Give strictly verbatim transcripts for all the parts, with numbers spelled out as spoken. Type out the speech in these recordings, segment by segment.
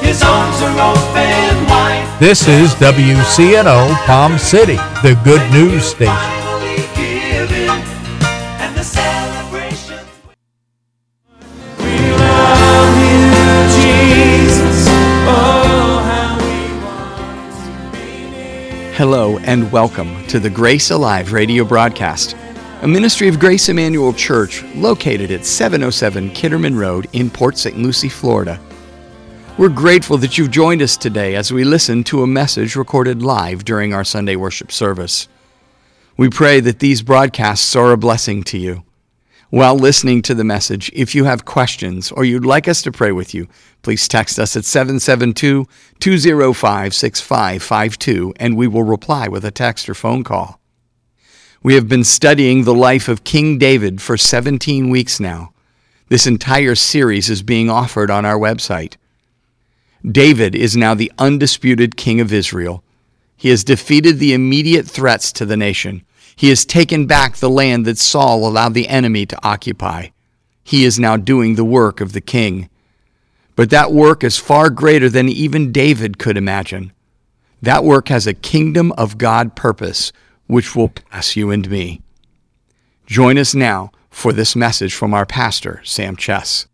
His arms are open wide. This is W C N O Palm City, the good news station. Finally given, and the celebrations. We love you, Jesus. Oh, how we want to be near. Hello and welcome to the Grace Alive radio broadcast, a ministry of Grace Emmanuel Church located at seven oh seven Kitterman Road in Port Saint Lucie, Florida. We're grateful that you've joined us today as we listen to a message recorded live during our Sunday worship service. We pray that these broadcasts are a blessing to you. While listening to the message, if you have questions or you'd like us to pray with you, please text us at seven seven two, two oh five, six five five two and we will reply with a text or phone call. We have been studying the life of King David for seventeen weeks now. This entire series is being offered on our website. David is now the undisputed king of Israel. He has defeated the immediate threats to the nation. He has taken back the land that Saul allowed the enemy to occupy. He is now doing the work of the king. But that work is far greater than even David could imagine. That work has a kingdom of God purpose, which will pass you and me. Join us now for this message from our pastor, Sam Chess.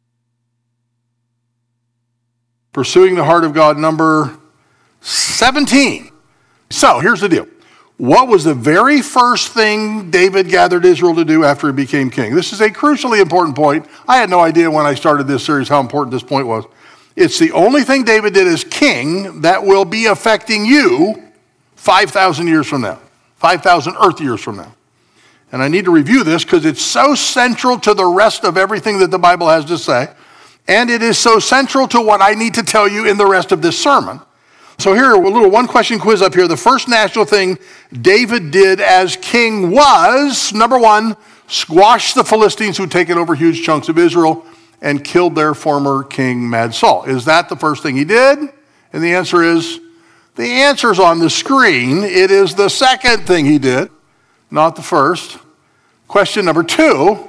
Pursuing the Heart of God, number seventeen. So here's the deal. What was the very first thing David gathered Israel to do after he became king? This is a crucially important point. I had no idea when I started this series how important this point was. It's the only thing David did as king that will be affecting you five thousand years from now, five thousand earth years from now. And I need to review this because it's so central to the rest of everything that the Bible has to say. And it is so central to what I need to tell you in the rest of this sermon. So here, a little one-question quiz up here. The first national thing David did as king was, number one, squash the Philistines who'd taken over huge chunks of Israel and killed their former king, Mad Saul. Is that the first thing he did? And the answer is, the answer's on the screen. It is the second thing he did, not the first. Question number two.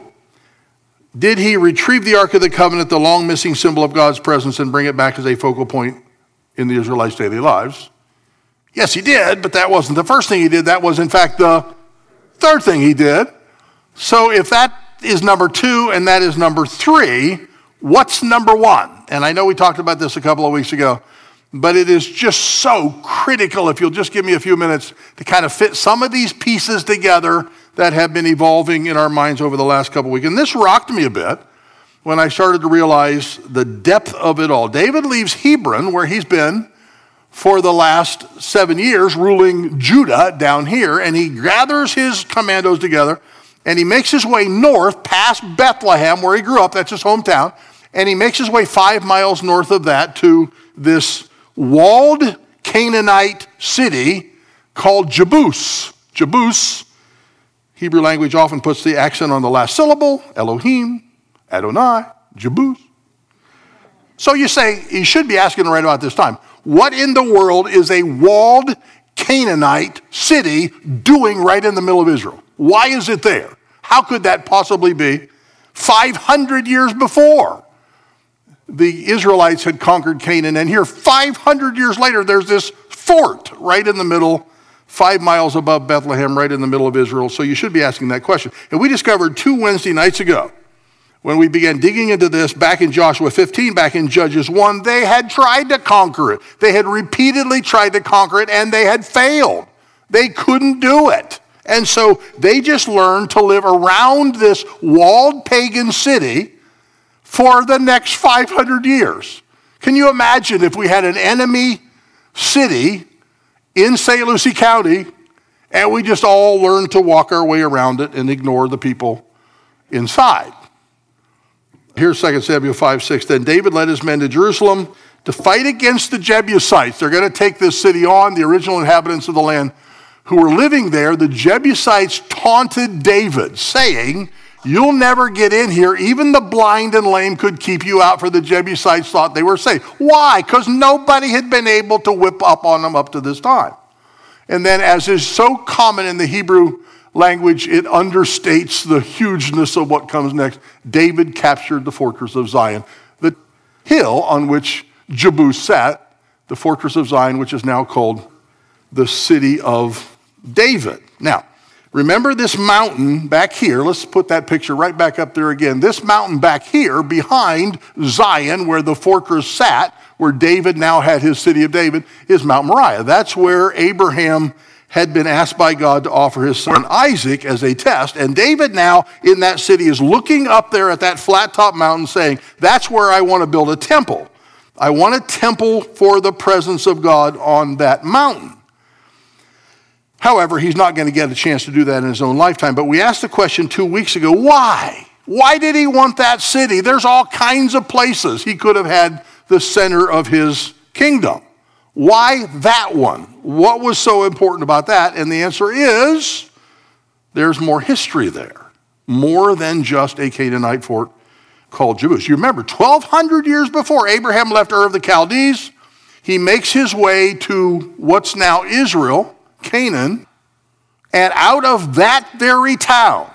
Did he retrieve the Ark of the Covenant, the long-missing symbol of God's presence, and bring it back as a focal point in the Israelites' daily lives? Yes, he did, but that wasn't the first thing he did. That was, in fact, the third thing he did. So if that is number two and that is number three, what's number one? And I know we talked about this a couple of weeks ago, but it is just so critical, if you'll just give me a few minutes, to kind of fit some of these pieces together that have been evolving in our minds over the last couple of weeks. And this rocked me a bit when I started to realize the depth of it all. David leaves Hebron, where he's been for the last seven years, ruling Judah down here, and he gathers his commandos together, and he makes his way north past Bethlehem, where he grew up. That's his hometown. And he makes his way five miles north of that to this walled Canaanite city called Jebus. Jebus, Hebrew language often puts the accent on the last syllable, Elohim, Adonai, Jebus. So you say, you should be asking right about this time, what in the world is a walled Canaanite city doing right in the middle of Israel? Why is it there? How could that possibly be five hundred years before the Israelites had conquered Canaan? And here, five hundred years later, there's this fort right in the middle, five miles above Bethlehem, right in the middle of Israel. So you should be asking that question. And we discovered two Wednesday nights ago, when we began digging into this back in Joshua fifteen, back in Judges one, they had tried to conquer it. They had repeatedly tried to conquer it, and they had failed. They couldn't do it. And so they just learned to live around this walled pagan city for the next five hundred years. Can you imagine if we had an enemy city in Saint Lucie County, and we just all learned to walk our way around it and ignore the people inside? Here's Second Samuel five six. Then David led his men to Jerusalem to fight against the Jebusites. They're going to take this city on, the original inhabitants of the land who were living there. The Jebusites taunted David, saying, "You'll never get in here. Even the blind and lame could keep you out," for the Jebusites thought they were safe. Why? Because nobody had been able to whip up on them up to this time. And then, as is so common in the Hebrew language, it understates the hugeness of what comes next. David captured the fortress of Zion, the hill on which Jebusette, the fortress of Zion, which is now called the city of David. Now, remember this mountain back here. Let's put that picture right back up there again. This mountain back here behind Zion, where the fortress sat, where David now had his city of David, is Mount Moriah. That's where Abraham had been asked by God to offer his son Isaac as a test. And David now in that city is looking up there at that flat top mountain saying, that's where I want to build a temple. I want a temple for the presence of God on that mountain. However, he's not going to get a chance to do that in his own lifetime. But we asked the question two weeks ago, why? Why did he want that city? There's all kinds of places he could have had the center of his kingdom. Why that one? What was so important about that? And the answer is, there's more history there. More than just a Canaanite fort called Jebus. You remember, twelve hundred years before Abraham left Ur of the Chaldees, he makes his way to what's now Israel, Canaan, and out of that very town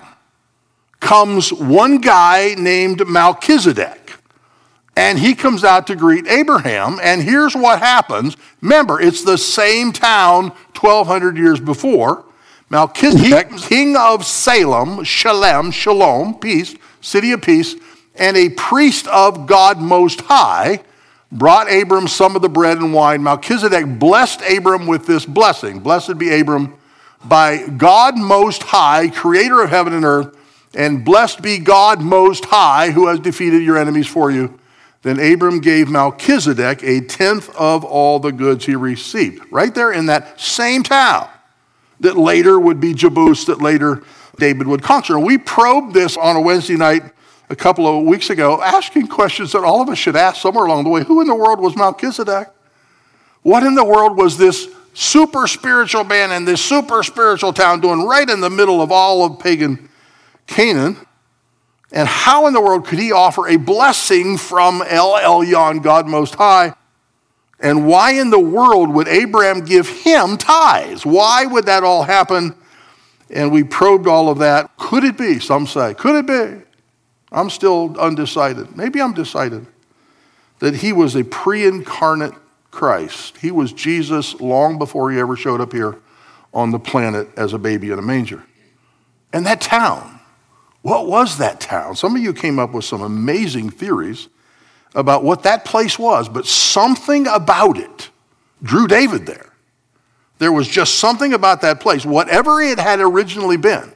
comes one guy named Melchizedek. And he comes out to greet Abraham, and here's what happens. Remember, it's the same town twelve hundred years before. Melchizedek, king of Salem, Shalem, Shalom, peace, city of peace, and a priest of God Most High, brought Abram some of the bread and wine. Melchizedek blessed Abram with this blessing. Blessed be Abram by God Most High, creator of heaven and earth, and blessed be God Most High, who has defeated your enemies for you. Then Abram gave Melchizedek a tenth of all the goods he received. Right there in that same town that later would be Jebus, that later David would conquer. And we probed this on a Wednesday night a couple of weeks ago, asking questions that all of us should ask somewhere along the way. Who in the world was Melchizedek? What in the world was this super spiritual man in this super spiritual town doing right in the middle of all of pagan Canaan? And how in the world could he offer a blessing from El Elyon, God Most High? And why in the world would Abraham give him tithes? Why would that all happen? And we probed all of that. Could it be, some say, could it be? I'm still undecided. Maybe I'm decided that he was a pre-incarnate Christ. He was Jesus long before he ever showed up here on the planet as a baby in a manger. And that town, what was that town? Some of you came up with some amazing theories about what that place was, but something about it drew David there. There was just something about that place. Whatever it had originally been,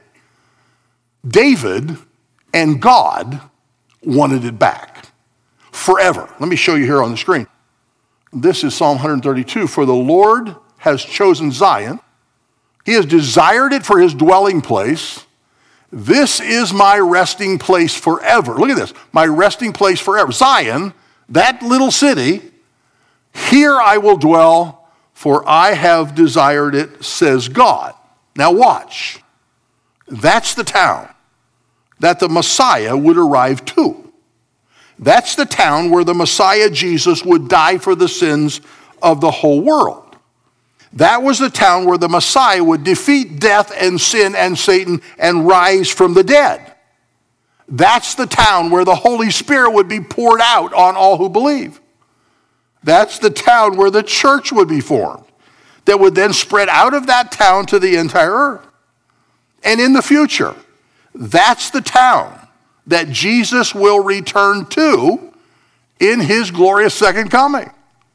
David and God wanted it back forever. Let me show you here on the screen. This is Psalm one thirty-two. For the Lord has chosen Zion. He has desired it for his dwelling place. This is my resting place forever. Look at this. My resting place forever. Zion, that little city, here I will dwell, for I have desired it, says God. Now watch. That's the town that the Messiah would arrive to. That's the town where the Messiah Jesus would die for the sins of the whole world. That was the town where the Messiah would defeat death and sin and Satan and rise from the dead. That's the town where the Holy Spirit would be poured out on all who believe. That's the town where the church would be formed, that would then spread out of that town to the entire earth. And in the future, that's the town that Jesus will return to in his glorious second coming.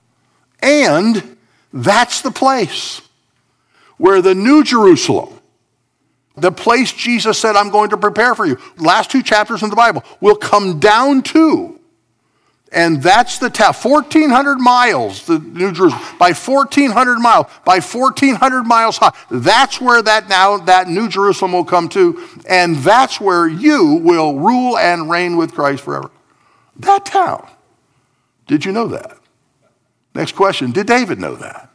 And that's the place where the New Jerusalem, the place Jesus said, I'm going to prepare for you, last two chapters in the Bible, will come down to. And that's the town, fourteen hundred miles, the New Jerusalem, by fourteen hundred miles, by fourteen hundred miles high. That's where that now, that New Jerusalem will come to, and that's where you will rule and reign with Christ forever. That town. Did you know that? Next question, did David know that?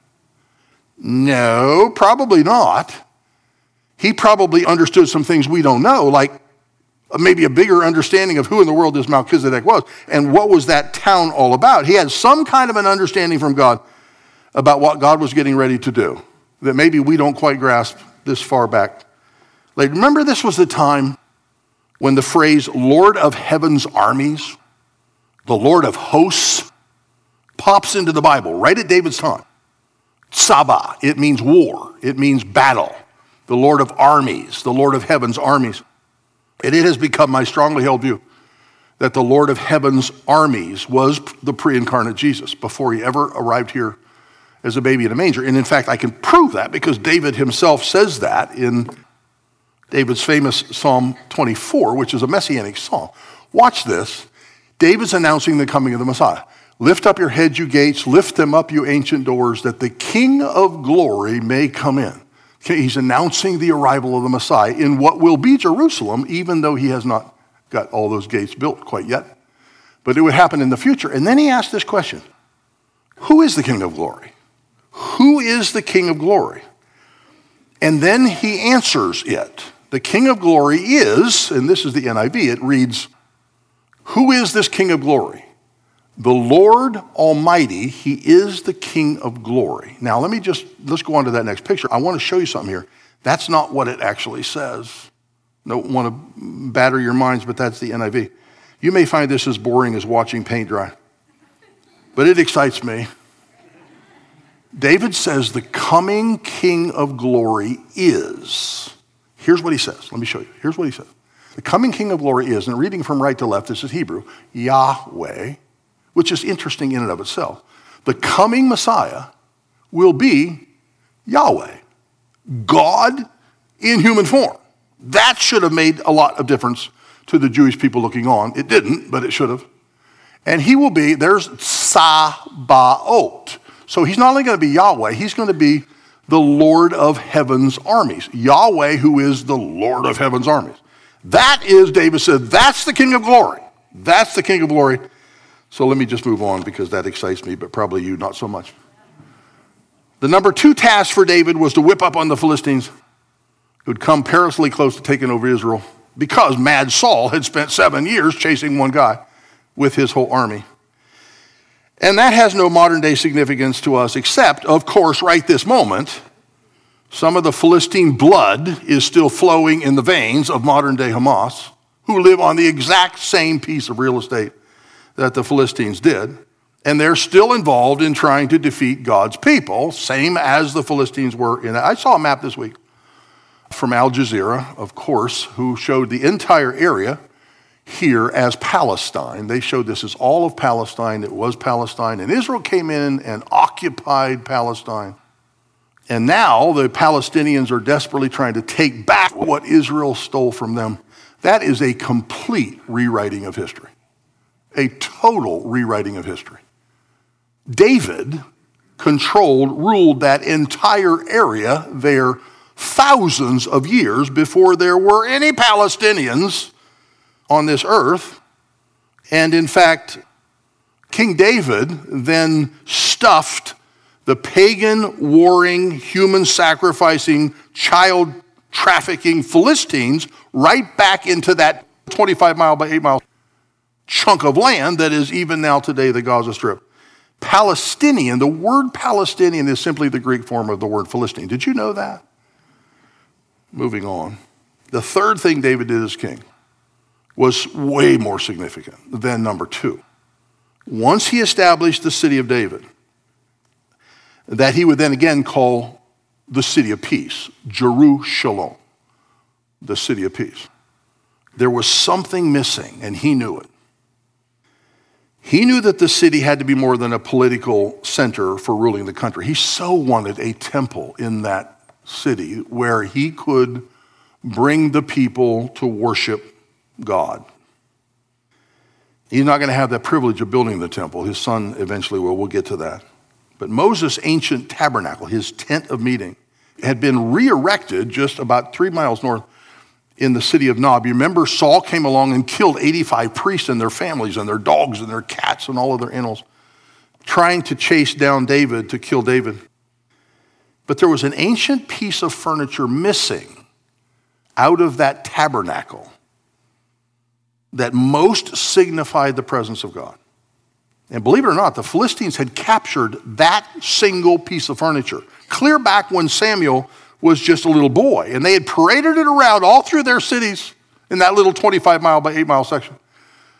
No, probably not. He probably understood some things we don't know, like maybe a bigger understanding of who in the world this Melchizedek was and what was that town all about. He had some kind of an understanding from God about what God was getting ready to do that maybe we don't quite grasp this far back. Like, remember, this was the time when the phrase Lord of Heaven's armies, the Lord of hosts, pops into the Bible right at David's time. Saba, it means war. It means battle. The Lord of armies, the Lord of heaven's armies. And it has become my strongly held view that the Lord of heaven's armies was the pre-incarnate Jesus before he ever arrived here as a baby in a manger. And in fact, I can prove that because David himself says that in David's famous Psalm twenty-four, which is a messianic psalm. Watch this. David's announcing the coming of the Messiah. Lift up your heads, you gates. Lift them up, you ancient doors, that the King of glory may come in. Okay, he's announcing the arrival of the Messiah in what will be Jerusalem, even though he has not got all those gates built quite yet. But it would happen in the future. And then he asked this question. Who is the King of glory? Who is the King of glory? And then he answers it. The King of glory is, and this is the N I V, it reads, who is this King of glory? The Lord Almighty, he is the King of glory. Now let me just, let's go on to that next picture. I want to show you something here. That's not what it actually says. Don't want to batter your minds, but that's the N I V. You may find this as boring as watching paint dry, but it excites me. David says the coming King of glory is. Here's what he says. Let me show you. Here's what he says. The coming King of glory is, and reading from right to left, this is Hebrew, Yahweh, which is interesting in and of itself. The coming Messiah will be Yahweh, God in human form. That should have made a lot of difference to the Jewish people looking on. It didn't, but it should have. And he will be, there's Sabaoth. So he's not only going to be Yahweh, he's going to be the Lord of heaven's armies. Yahweh, who is the Lord of heaven's armies. That is, David said, that's the King of glory. That's the King of glory. So let me just move on because that excites me, but probably you not so much. The number two task for David was to whip up on the Philistines who'd come perilously close to taking over Israel because Mad Saul had spent seven years chasing one guy with his whole army. And that has no modern day significance to us except, of course, right this moment, some of the Philistine blood is still flowing in the veins of modern day Hamas, who live on the exact same piece of real estate that the Philistines did. And they're still involved in trying to defeat God's people, same as the Philistines were in. I saw a map this week from Al Jazeera, of course, who showed the entire area here as Palestine. They showed this as all of Palestine. It was Palestine. And Israel came in and occupied Palestine. And now the Palestinians are desperately trying to take back what Israel stole from them. That is a complete rewriting of history. A total rewriting of history. David controlled, ruled that entire area there thousands of years before there were any Palestinians on this earth. And in fact, King David then stuffed the pagan, warring, human sacrificing, child trafficking Philistines right back into that twenty-five mile by eight mile chunk of land that is even now today the Gaza Strip. Palestinian, the word Palestinian is simply the Greek form of the word Philistine. Did you know that? Moving on. The third thing David did as king was way more significant than number two. Once he established the city of David, that he would then again call the city of peace, Jerusalem, the city of peace. There was something missing, and he knew it. He knew that the city had to be more than a political center for ruling the country. He so wanted a temple in that city where he could bring the people to worship God. He's not going to have that privilege of building the temple. His son eventually will. We'll get to that. But Moses' ancient tabernacle, his tent of meeting, had been re-erected just about three miles north in the city of Nob. You remember Saul came along and killed eighty-five priests and their families and their dogs and their cats and all of their animals, trying to chase down David, to kill David. But there was an ancient piece of furniture missing out of that tabernacle that most signified the presence of God. And believe it or not, the Philistines had captured that single piece of furniture clear back when Samuel was just a little boy. And they had paraded it around all through their cities in that little twenty-five mile by eight mile section.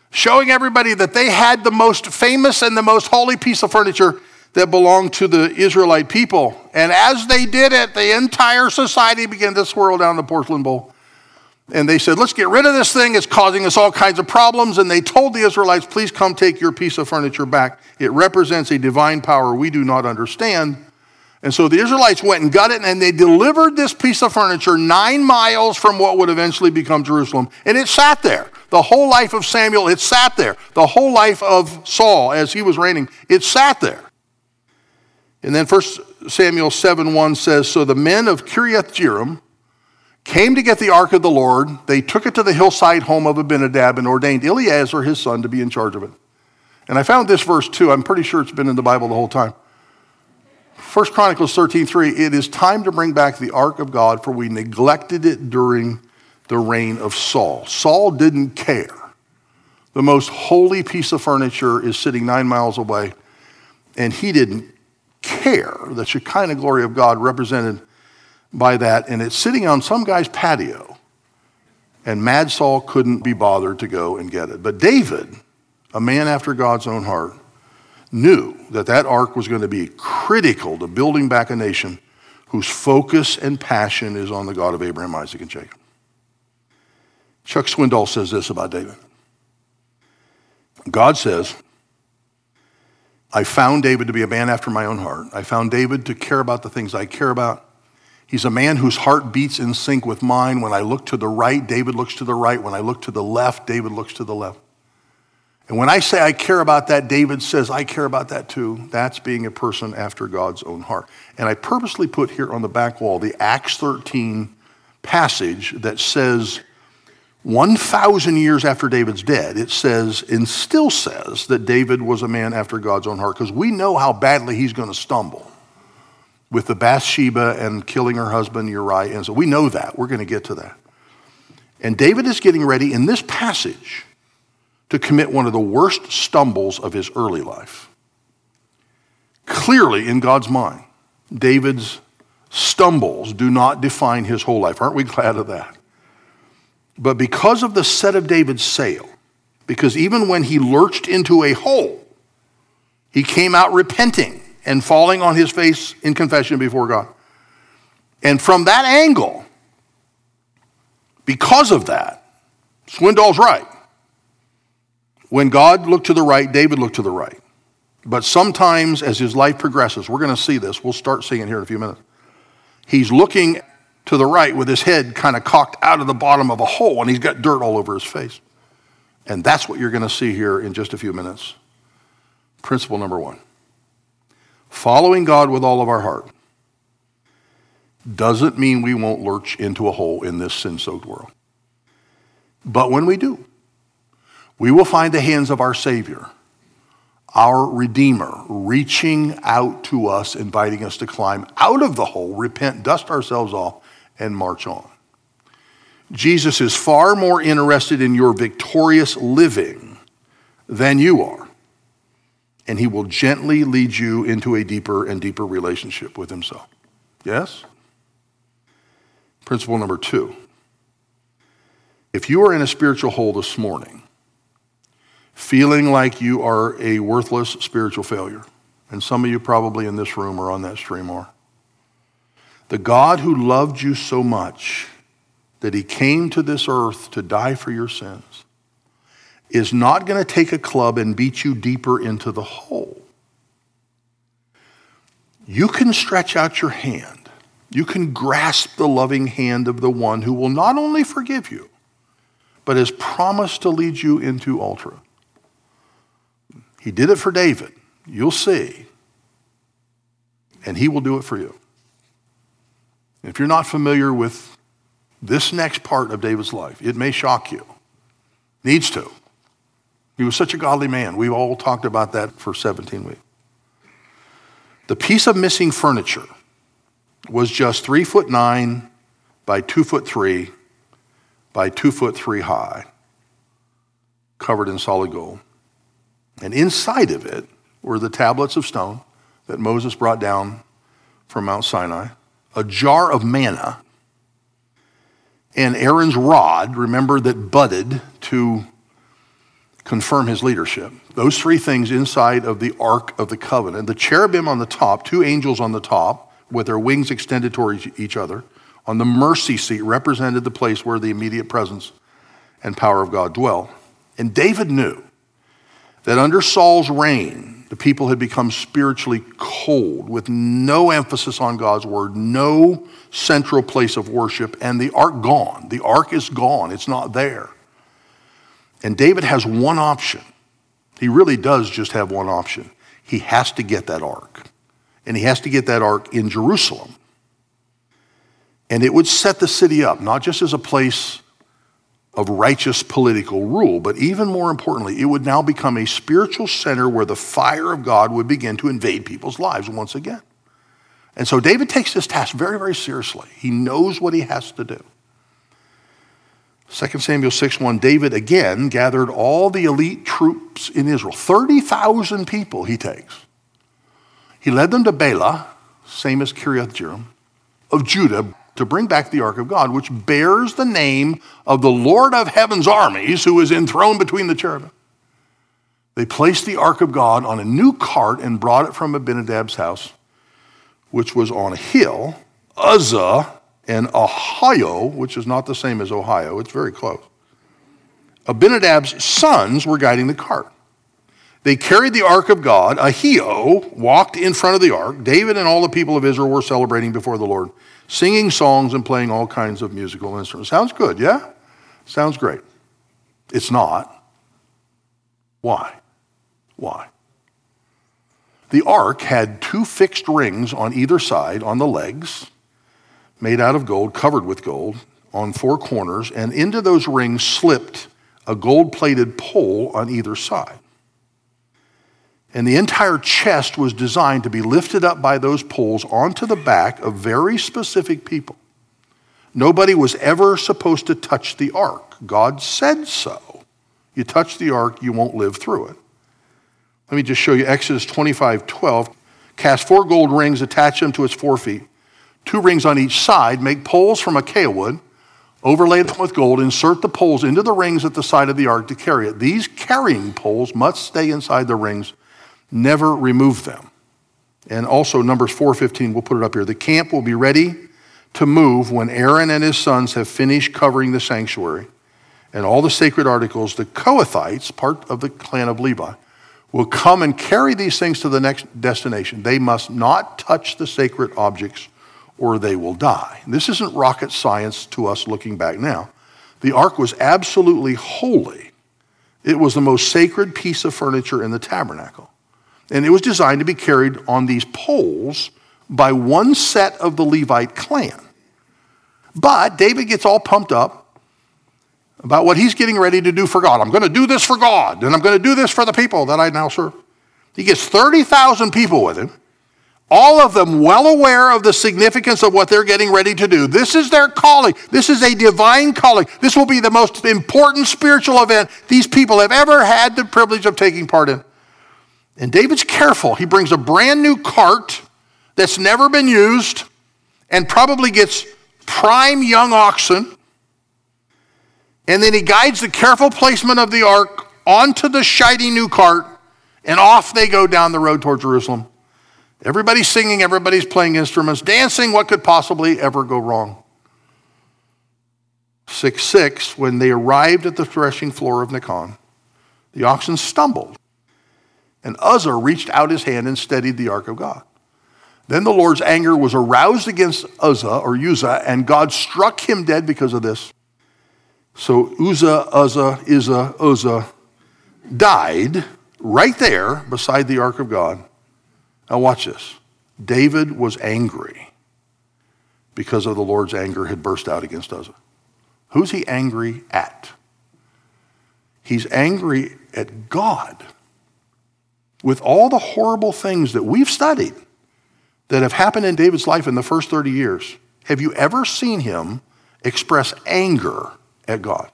showing everybody that they had the most famous and the most holy piece of furniture that belonged to the Israelite people. And as they did it, the entire society began to swirl down the porcelain bowl. And they said, let's get rid of this thing. It's causing us all kinds of problems. And they told the Israelites, please come take your piece of furniture back. It represents a divine power we do not understand. And so the Israelites went and got it, and they delivered this piece of furniture nine miles from what would eventually become Jerusalem. And it sat there. The whole life of Samuel, it sat there. The whole life of Saul as he was reigning, it sat there. And then First Samuel seven one says, so the men of Kiriath Jearim came to get the ark of the Lord. They took it to the hillside home of Abinadab and ordained Eleazar, his son, to be in charge of it. And I found this verse too. I'm pretty sure it's been in the Bible the whole time. First Chronicles thirteen three, it is time to bring back the ark of God, for we neglected it during the reign of Saul. Saul didn't care. The most holy piece of furniture is sitting nine miles away, and he didn't care. The Shekinah glory of God represented by that, and it's sitting on some guy's patio, and Mad Saul couldn't be bothered to go and get it. But David, a man after God's own heart, knew that that ark was going to be critical to building back a nation whose focus and passion is on the God of Abraham, Isaac, and Jacob. Chuck Swindoll says this about David. God says, I found David to be a man after my own heart. I found David to care about the things I care about. He's a man whose heart beats in sync with mine. When I look to the right, David looks to the right. When I look to the left, David looks to the left. And when I say I care about that, David says I care about that too. That's being a person after God's own heart. And I purposely put here on the back wall the Acts thirteen passage that says one thousand years after David's dead, it says and still says that David was a man after God's own heart, because we know how badly he's going to stumble with the Bathsheba and killing her husband Uriah. And so we know that. We're going to get to that. And David is getting ready in this passage to commit one of the worst stumbles of his early life. Clearly, in God's mind, David's stumbles do not define his whole life. Aren't we glad of that? But because of the set of David's sail, because even when he lurched into a hole, he came out repenting and falling on his face in confession before God. And from that angle, because of that, Swindoll's right. When God looked to the right, David looked to the right. But sometimes as his life progresses, we're going to see this. We'll start seeing it here in a few minutes. He's looking to the right with his head kind of cocked out of the bottom of a hole, and he's got dirt all over his face. And that's what you're going to see here in just a few minutes. Principle number one. Following God with all of our heart doesn't mean we won't lurch into a hole in this sin-soaked world. But when we do, we will find the hands of our Savior, our Redeemer, reaching out to us, inviting us to climb out of the hole, repent, dust ourselves off, and march on. Jesus is far more interested in your victorious living than you are. And he will gently lead you into a deeper and deeper relationship with himself. Yes? Principle number two. If you are in a spiritual hole this morning, feeling like you are a worthless spiritual failure, and some of you probably in this room or on that stream are, the God who loved you so much that he came to this earth to die for your sins is not going to take a club and beat you deeper into the hole. You can stretch out your hand. You can grasp the loving hand of the one who will not only forgive you, but has promised to lead you into ultra. He did it for David. You'll see. And he will do it for you. If you're not familiar with this next part of David's life, it may shock you. Needs to. He was such a godly man. We've all talked about that for seventeen weeks. The piece of missing furniture was just three foot nine by two foot three by two foot three high, covered in solid gold. And inside of it were the tablets of stone that Moses brought down from Mount Sinai, a jar of manna, and Aaron's rod, remember, that budded to confirm his leadership. Those three things inside of the Ark of the Covenant, the cherubim on the top, two angels on the top with their wings extended towards each other, on the mercy seat represented the place where the immediate presence and power of God dwell. And David knew that under Saul's reign, the people had become spiritually cold with no emphasis on God's word, no central place of worship, and the ark gone. The ark is gone. It's not there. And David has one option. He really does just have one option. He has to get that ark. And he has to get that ark in Jerusalem. And it would set the city up, not just as a place of righteous political rule, but even more importantly, it would now become a spiritual center where the fire of God would begin to invade people's lives once again. And so David takes this task very, very seriously. He knows what he has to do. Second Samuel six one, David again gathered all the elite troops in Israel. thirty thousand people he takes. He led them to Bela, same as Kiriath Jearim, of Judah, to bring back the ark of God, which bears the name of the Lord of heaven's armies, who is enthroned between the cherubim. They placed the ark of God on a new cart and brought it from Abinadab's house, which was on a hill. Uzzah and Ahio, which is not the same as Ohio, it's very close. Abinadab's sons were guiding the cart. They carried the ark of God. Ahio walked in front of the ark. David and all the people of Israel were celebrating before the Lord, singing songs and playing all kinds of musical instruments. Sounds good, yeah? Sounds great. It's not. Why? Why? The ark had two fixed rings on either side on the legs, made out of gold, covered with gold, on four corners, and into those rings slipped a gold-plated pole on either side. And the entire chest was designed to be lifted up by those poles onto the back of very specific people. Nobody was ever supposed to touch the ark. God said so. You touch the ark, you won't live through it. Let me just show you Exodus twenty-five twelve. Cast four gold rings, attach them to its four feet. Two rings on each side. Make poles from acacia wood. Overlay them with gold. Insert the poles into the rings at the side of the ark to carry it. These carrying poles must stay inside the rings. Never remove them. And also Numbers four fifteen, we'll put it up here. The camp will be ready to move when Aaron and his sons have finished covering the sanctuary and all the sacred articles. The Kohathites, part of the clan of Levi, will come and carry these things to the next destination. They must not touch the sacred objects or they will die. This isn't rocket science to us looking back now. The ark was absolutely holy. It was the most sacred piece of furniture in the tabernacle. And it was designed to be carried on these poles by one set of the Levite clan. But David gets all pumped up about what he's getting ready to do for God. I'm going to do this for God, and I'm going to do this for the people that I now serve. He gets thirty thousand people with him, all of them well aware of the significance of what they're getting ready to do. This is their calling. This is a divine calling. This will be the most important spiritual event these people have ever had the privilege of taking part in. And David's careful. He brings a brand new cart that's never been used and probably gets prime young oxen. And then he guides the careful placement of the ark onto the shiny new cart, and off they go down the road toward Jerusalem. Everybody's singing, everybody's playing instruments, dancing. What could possibly ever go wrong? six six, when they arrived at the threshing floor of Nacon, the oxen stumbled. And Uzzah reached out his hand and steadied the ark of God. Then the Lord's anger was aroused against Uzzah, or Uzzah, and God struck him dead because of this. So Uzzah, Uzzah, Uzzah, Uzzah died right there beside the ark of God. Now watch this. David was angry because of the Lord's anger had burst out against Uzzah. Who's he angry at? He's angry at God. With all the horrible things that we've studied that have happened in David's life in the first thirty years, have you ever seen him express anger at God?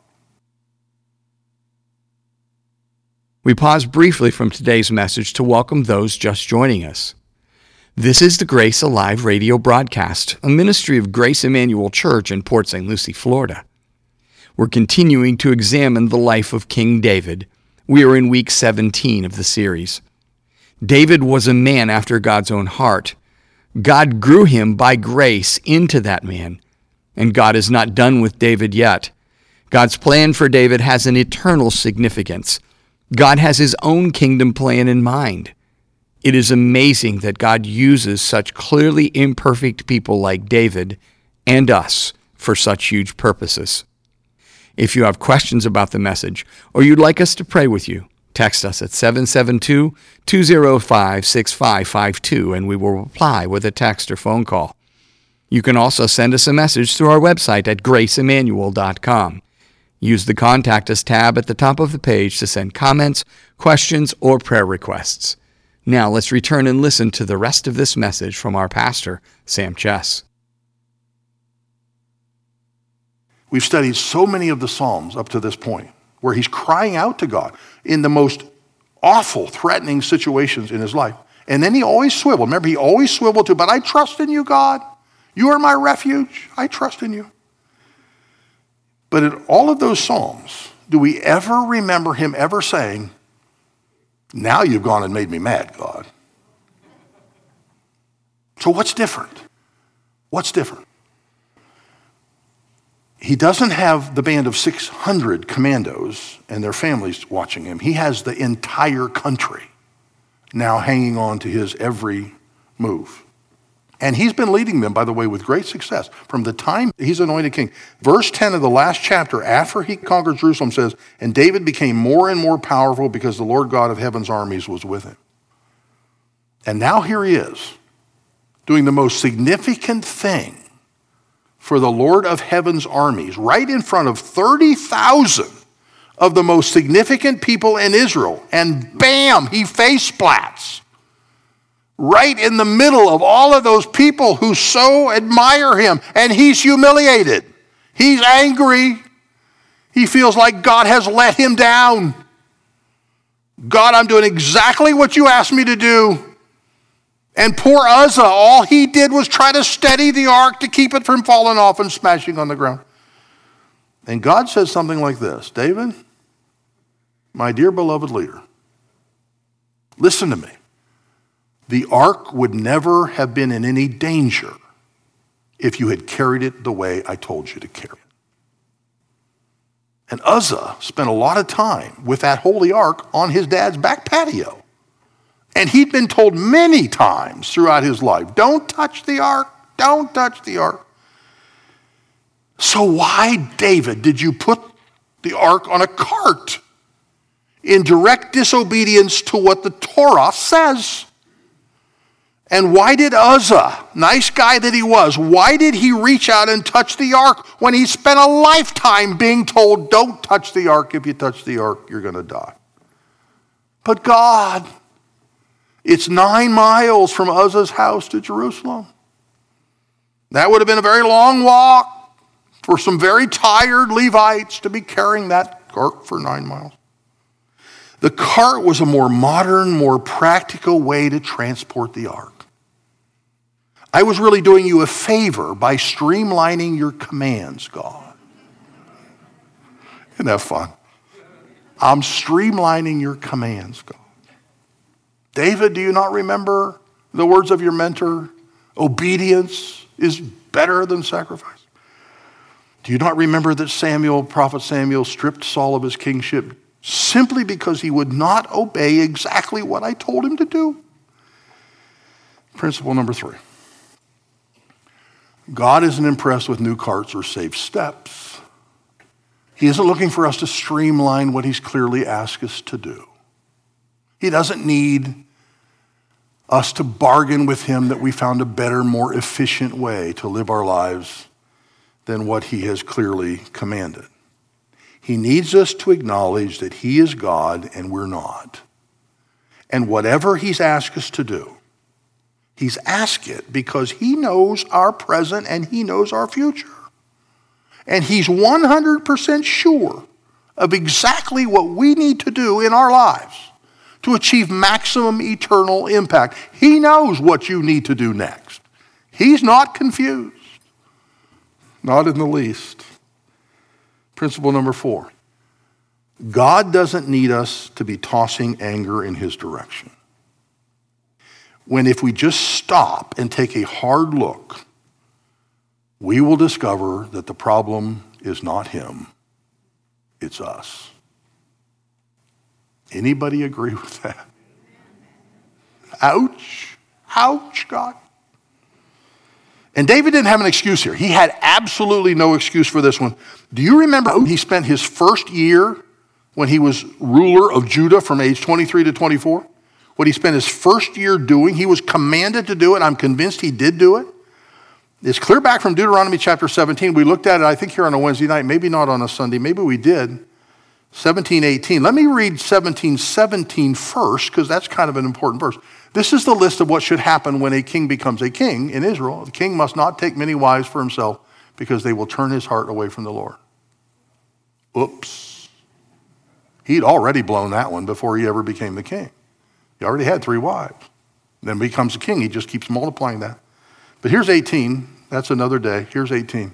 We pause briefly from today's message to welcome those just joining us. This is the Grace Alive radio broadcast, a ministry of Grace Emmanuel Church in Port Saint Lucie, Florida. We're continuing to examine the life of King David, We are in week seventeen of the series. David was a man after God's own heart. God grew him by grace into that man, and God is not done with David yet. God's plan for David has an eternal significance. God has his own kingdom plan in mind. It is amazing that God uses such clearly imperfect people like David and us for such huge purposes. If you have questions about the message or you'd like us to pray with you, text us at seven seven two, two zero five, six five five two and we will reply with a text or phone call. You can also send us a message through our website at grace emmanuel dot com. Use the Contact Us tab at the top of the page to send comments, questions, or prayer requests. Now let's return and listen to the rest of this message from our pastor, Sam Chess. We've studied so many of the Psalms up to this point where he's crying out to God in the most awful, threatening situations in his life. And then he always swiveled. Remember, he always swiveled to, but I trust in you, God. You are my refuge. I trust in you. But in all of those Psalms, do we ever remember him ever saying, now you've gone and made me mad, God? So what's different? What's different? He doesn't have the band of six hundred commandos and their families watching him. He has the entire country now hanging on to his every move. And he's been leading them, by the way, with great success from the time he's anointed king. Verse ten of the last chapter, after he conquered Jerusalem, says, and David became more and more powerful because the Lord God of heaven's armies was with him. And now here he is, doing the most significant thing for the Lord of heaven's armies, right in front of thirty thousand of the most significant people in Israel. And bam, he face splats. Right in the middle of all of those people who so admire him. And he's humiliated. He's angry. He feels like God has let him down. God, I'm doing exactly what you asked me to do. And poor Uzzah, all he did was try to steady the ark to keep it from falling off and smashing on the ground. And God says something like this, David, my dear beloved leader, listen to me. The ark would never have been in any danger if you had carried it the way I told you to carry it. And Uzzah spent a lot of time with that holy ark on his dad's back patio. And he'd been told many times throughout his life, don't touch the ark, don't touch the ark. So why, David, did you put the ark on a cart in direct disobedience to what the Torah says? And why did Uzzah, nice guy that he was, why did he reach out and touch the ark when he spent a lifetime being told, don't touch the ark, if you touch the ark, you're going to die? But God, it's nine miles from Uzzah's house to Jerusalem. That would have been a very long walk for some very tired Levites to be carrying that cart for nine miles. The cart was a more modern, more practical way to transport the ark. I was really doing you a favor by streamlining your commands, God. Isn't that fun? I'm streamlining your commands, God. David, do you not remember the words of your mentor? Obedience is better than sacrifice. Do you not remember that Samuel, prophet Samuel, stripped Saul of his kingship simply because he would not obey exactly what I told him to do? Principle number three. God isn't impressed with new carts or safe steps. He isn't looking for us to streamline what he's clearly asked us to do. He doesn't need us to bargain with him that we found a better, more efficient way to live our lives than what he has clearly commanded. He needs us to acknowledge that he is God and we're not. And whatever he's asked us to do, he's asked it because he knows our present and he knows our future. And he's one hundred percent sure of exactly what we need to do in our lives to achieve maximum eternal impact. He knows what you need to do next. He's not confused. Not in the least. Principle number four. God doesn't need us to be tossing anger in his direction. When if we just stop and take a hard look, we will discover that the problem is not him, it's us. Anybody agree with that? Ouch. Ouch, God. And David didn't have an excuse here. He had absolutely no excuse for this one. Do you remember how he spent his first year when he was ruler of Judah from age twenty-three to twenty-four? What he spent his first year doing, he was commanded to do it. I'm convinced he did do it. It's clear back from Deuteronomy chapter seventeen. We looked at it, I think, here on a Wednesday night, maybe not on a Sunday. Maybe we did. seventeen eighteen. Let me read seventeen seventeen first, because that's kind of an important verse. This is the list of what should happen when a king becomes a king in Israel. The king must not take many wives for himself, because they will turn his heart away from the Lord. Oops. He'd already blown that one before he ever became the king. He already had three wives. Then becomes a king. He just keeps multiplying that. But here's eighteen. That's another day. Here's eighteen.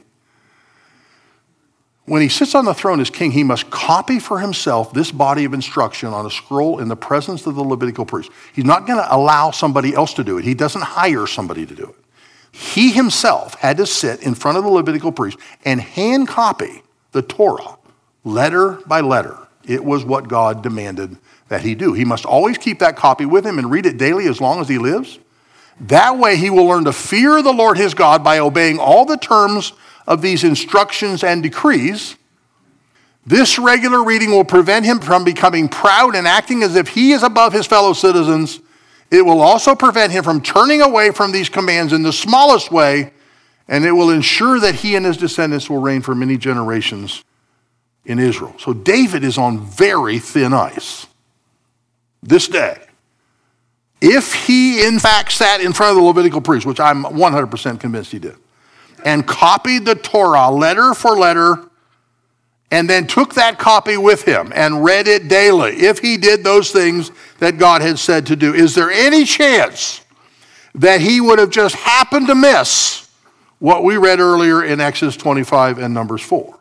When he sits on the throne as king, he must copy for himself this body of instruction on a scroll in the presence of the Levitical priest. He's not going to allow somebody else to do it. He doesn't hire somebody to do it. He himself had to sit in front of the Levitical priest and hand copy the Torah, letter by letter. It was what God demanded that he do. He must always keep that copy with him and read it daily as long as he lives. That way he will learn to fear the Lord his God by obeying all the terms of these instructions and decrees. This regular reading will prevent him from becoming proud and acting as if he is above his fellow citizens. It will also prevent him from turning away from these commands in the smallest way, and it will ensure that he and his descendants will reign for many generations in Israel. So David is on very thin ice this day. If he in fact sat in front of the Levitical priest, which I'm one hundred percent convinced he did, and copied the Torah letter for letter, and then took that copy with him and read it daily, if he did those things that God had said to do, is there any chance that he would have just happened to miss what we read earlier in Exodus twenty-five and Numbers four?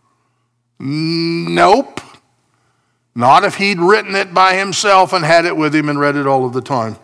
Nope. Not if he'd written it by himself and had it with him and read it all of the time.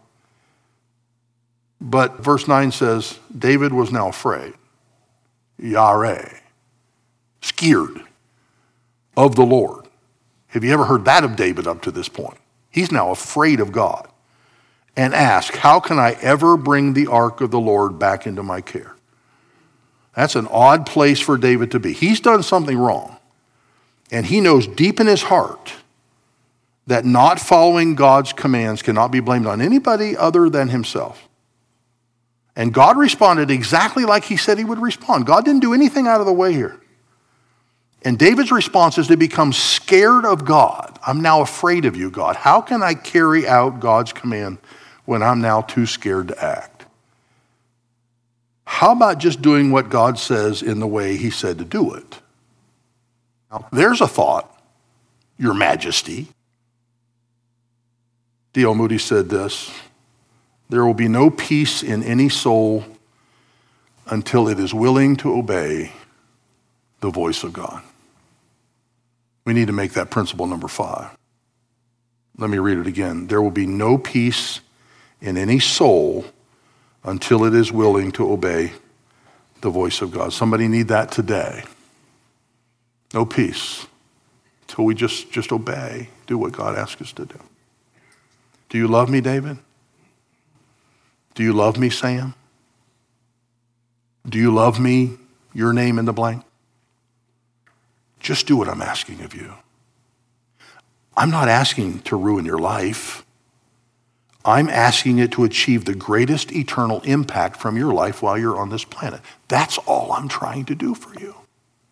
But verse nine says, David was now afraid. Yareh, scared of the Lord. Have you ever heard that of David up to this point? He's now afraid of God and asked, how can I ever bring the ark of the Lord back into my care? That's an odd place for David to be. He's done something wrong, and he knows deep in his heart that not following God's commands cannot be blamed on anybody other than himself. And God responded exactly like he said he would respond. God didn't do anything out of the way here. And David's response is to become scared of God. I'm now afraid of you, God. How can I carry out God's command when I'm now too scared to act? How about just doing what God says in the way he said to do it? Now, there's a thought, Your Majesty. D L Moody said this, there will be no peace in any soul until it is willing to obey the voice of God. We need to make that principle number five. Let me read it again. There will be no peace in any soul until it is willing to obey the voice of God. Somebody need that today. No peace until we just, just obey, do what God asks us to do. Do you love me, David? Do you love me, Sam? Do you love me, your name in the blank? Just do what I'm asking of you. I'm not asking to ruin your life. I'm asking it to achieve the greatest eternal impact from your life while you're on this planet. That's all I'm trying to do for you.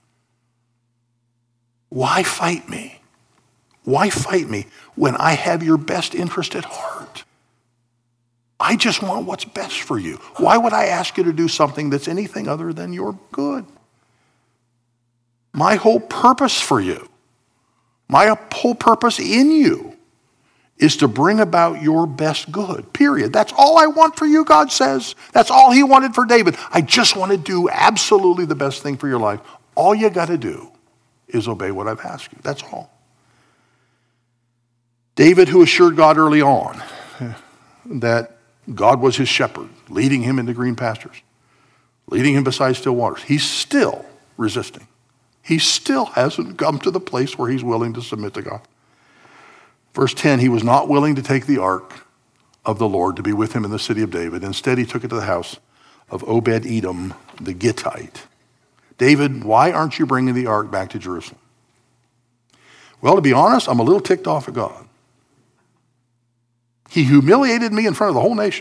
Why fight me? Why fight me when I have your best interest at heart? I just want what's best for you. Why would I ask you to do something that's anything other than your good? My whole purpose for you, my whole purpose in you is to bring about your best good, period. That's all I want for you, God says. That's all he wanted for David. I just want to do absolutely the best thing for your life. All you got to do is obey what I've asked you. That's all. David, who assured God early on that God was his shepherd, leading him into green pastures, leading him beside still waters, he's still resisting. He still hasn't come to the place where he's willing to submit to God. Verse ten, he was not willing to take the ark of the Lord to be with him in the city of David. Instead, he took it to the house of Obed-Edom, the Gittite. David, why aren't you bringing the ark back to Jerusalem? Well, to be honest, I'm a little ticked off at God. He humiliated me in front of the whole nation.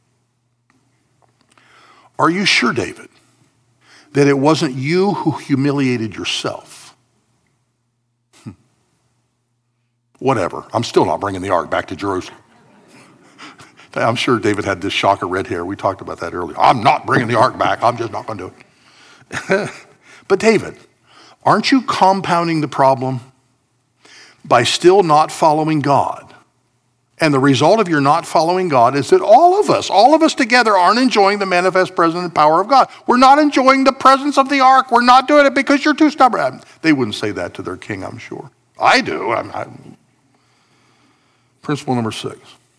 Are you sure, David, that it wasn't you who humiliated yourself? Hmm. Whatever. I'm still not bringing the ark back to Jerusalem. I'm sure David had this shock of red hair. We talked about that earlier. I'm not bringing the ark back. I'm just not going to do it. But David, aren't you compounding the problem by still not following God? And the result of your not following God is that all of us, all of us together aren't enjoying the manifest presence and power of God. We're not enjoying the presence of the ark. We're not doing it because you're too stubborn. They wouldn't say that to their king, I'm sure. I do. I'm, I'm... Principle number six.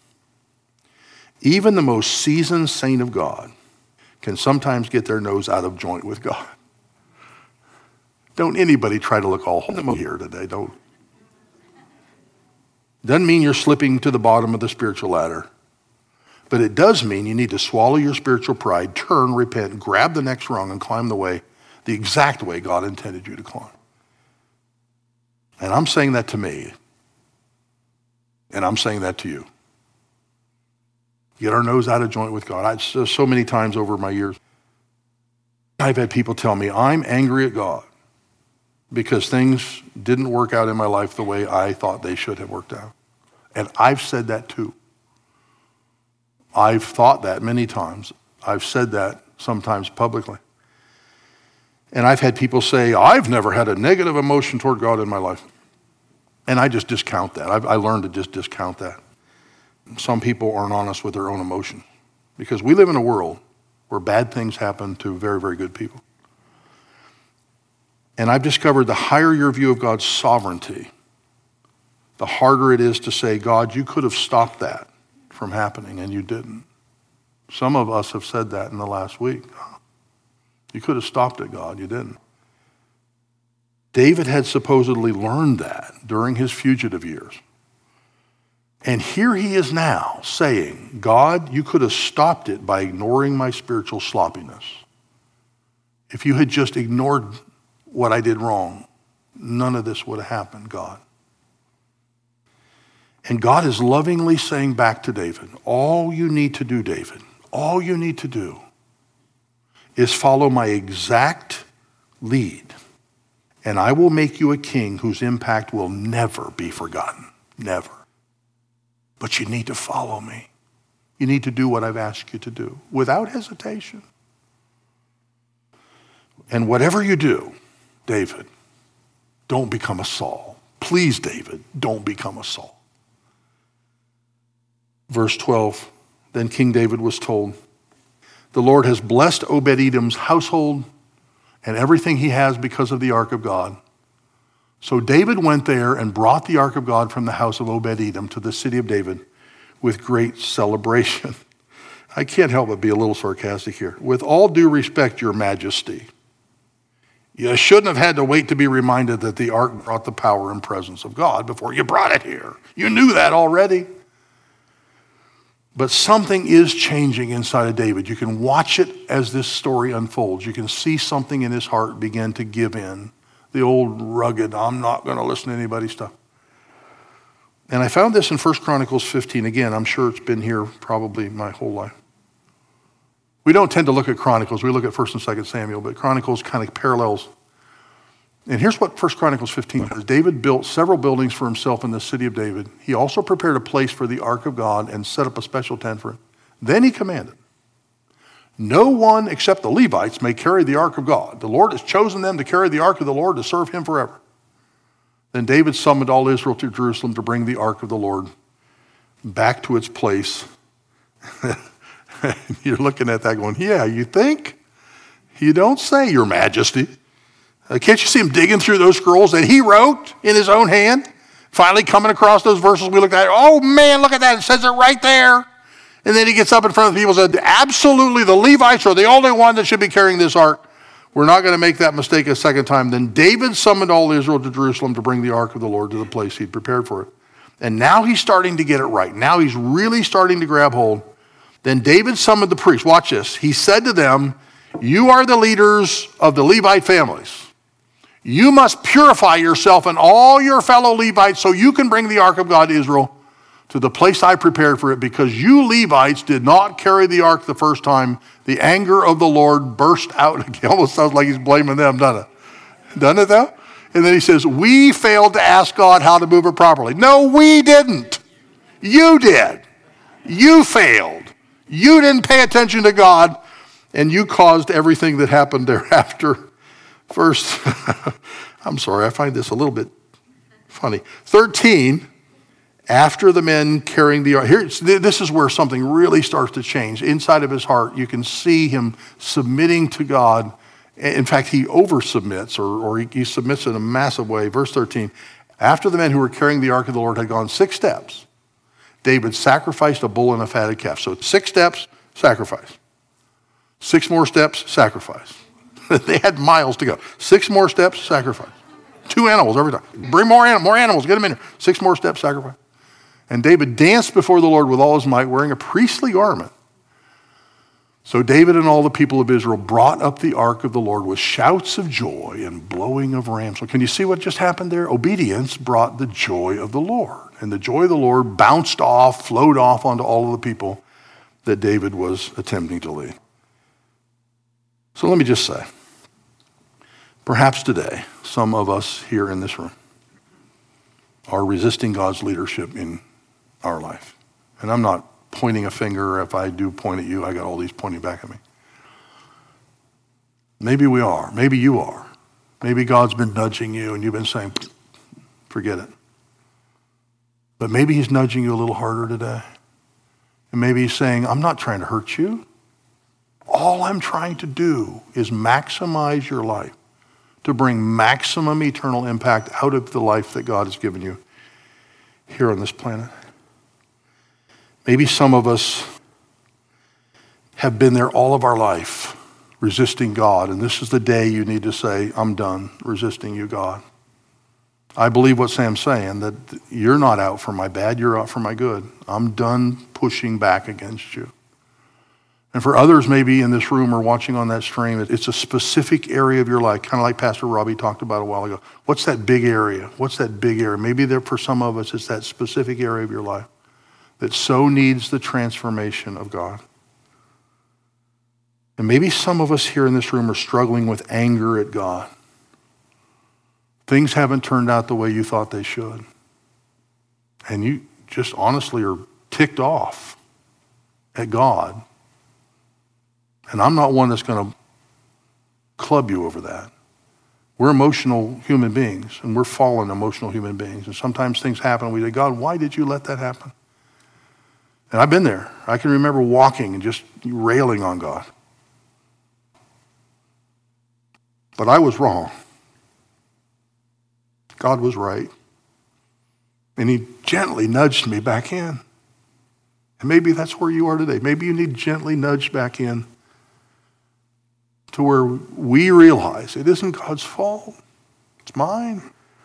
Even the most seasoned saint of God can sometimes get their nose out of joint with God. Don't anybody try to look all holy here today. Don't. Doesn't mean you're slipping to the bottom of the spiritual ladder. But it does mean you need to swallow your spiritual pride, turn, repent, grab the next rung, and climb the way, the exact way God intended you to climb. And I'm saying that to me. And I'm saying that to you. Get our nose out of joint with God. I, so, so many times over my years, I've had people tell me, I'm angry at God because things didn't work out in my life the way I thought they should have worked out. And I've said that too. I've thought that many times. I've said that sometimes publicly. And I've had people say, I've never had a negative emotion toward God in my life. And I just discount that. I've, I learned to just discount that. Some people aren't honest with their own emotion because we live in a world where bad things happen to very, very good people. And I've discovered the higher your view of God's sovereignty, the harder it is to say, God, you could have stopped that from happening and you didn't. Some of us have said that in the last week. You could have stopped it, God, you didn't. David had supposedly learned that during his fugitive years. And here he is now saying, God, you could have stopped it by ignoring my spiritual sloppiness. If you had just ignored what I did wrong, none of this would have happened, God. And God is lovingly saying back to David, all you need to do, David, all you need to do is follow my exact lead, and I will make you a king whose impact will never be forgotten, never. But you need to follow me. You need to do what I've asked you to do without hesitation. And whatever you do, David, don't become a Saul. Please, David, don't become a Saul. Verse twelve, then King David was told, the Lord has blessed Obed-Edom's household and everything he has because of the ark of God. So David went there and brought the ark of God from the house of Obed-Edom to the city of David with great celebration. I can't help but be a little sarcastic here. With all due respect, your majesty, you shouldn't have had to wait to be reminded that the ark brought the power and presence of God before you brought it here. You knew that already. But something is changing inside of David. You can watch it as this story unfolds. You can see something in his heart begin to give in. The old rugged, I'm not going to listen to anybody stuff. And I found this in First Chronicles fifteen. Again, I'm sure it's been here probably my whole life. We don't tend to look at Chronicles. We look at First and Second Samuel, but Chronicles kind of parallels. And here's what First Chronicles fifteen says. David built several buildings for himself in the city of David. He also prepared a place for the ark of God and set up a special tent for it. Then he commanded, no one except the Levites may carry the ark of God. The Lord has chosen them to carry the ark of the Lord to serve him forever. Then David summoned all Israel to Jerusalem to bring the ark of the Lord back to its place. You're looking at that going, yeah, you think? You don't say, your majesty. Uh, can't you see him digging through those scrolls that he wrote in his own hand? Finally coming across those verses we looked at, oh man, look at that, it says it right there. And then he gets up in front of the people and said, absolutely, the Levites are the only one that should be carrying this ark. We're not going to make that mistake a second time. Then David summoned all Israel to Jerusalem to bring the ark of the Lord to the place he'd prepared for it. And now he's starting to get it right. Now he's really starting to grab hold. Then David summoned the priests. Watch this. He said to them, you are the leaders of the Levite families. You must purify yourself and all your fellow Levites so you can bring the ark of God to Israel to the place I prepared for it, because you Levites did not carry the ark the first time. The anger of the Lord burst out. It almost sounds like he's blaming them, doesn't it? Doesn't it though? And then he says, we failed to ask God how to move it properly. No, we didn't. You did. You failed. You didn't pay attention to God, and you caused everything that happened thereafter. First, I'm sorry, I find this a little bit funny. thirteen, after the men carrying the ark. Here, this is where something really starts to change. Inside of his heart, you can see him submitting to God. In fact, he over-submits, or, or he, he submits in a massive way. Verse thirteen, after the men who were carrying the ark of the Lord had gone six steps, David sacrificed a bull and a fatted calf. So six steps, sacrifice. Six more steps, sacrifice. They had miles to go. Six more steps, sacrifice. Two animals every time. Bring more, anim- more animals, get them in here. Six more steps, sacrifice. And David danced before the Lord with all his might, wearing a priestly garment. So David and all the people of Israel brought up the ark of the Lord with shouts of joy and blowing of rams. So can you see what just happened there? Obedience brought the joy of the Lord. And the joy of the Lord bounced off, flowed off onto all of the people that David was attempting to lead. So let me just say, perhaps today, some of us here in this room are resisting God's leadership in our life. And I'm not pointing a finger. If I do point at you, I got all these pointing back at me. Maybe we are. Maybe you are. Maybe God's been nudging you and you've been saying, forget it. But maybe he's nudging you a little harder today. And maybe he's saying, I'm not trying to hurt you. All I'm trying to do is maximize your life, to bring maximum eternal impact out of the life that God has given you here on this planet. Maybe some of us have been there all of our life, resisting God, and this is the day you need to say, I'm done resisting you, God. I believe what Sam's saying, that you're not out for my bad, you're out for my good. I'm done pushing back against you. And for others maybe in this room or watching on that stream, it's a specific area of your life, kind of like Pastor Robbie talked about a while ago. What's that big area? What's that big area? Maybe there for some of us, it's that specific area of your life that so needs the transformation of God. And maybe some of us here in this room are struggling with anger at God. Things haven't turned out the way you thought they should. And you just honestly are ticked off at God. And I'm not one that's going to club you over that. We're emotional human beings, and we're fallen emotional human beings. And sometimes things happen, and we say, God, why did you let that happen? And I've been there. I can remember walking and just railing on God. But I was wrong. God was right. And he gently nudged me back in. And maybe that's where you are today. Maybe you need gently nudged back in to where we realize it isn't God's fault. It's mine.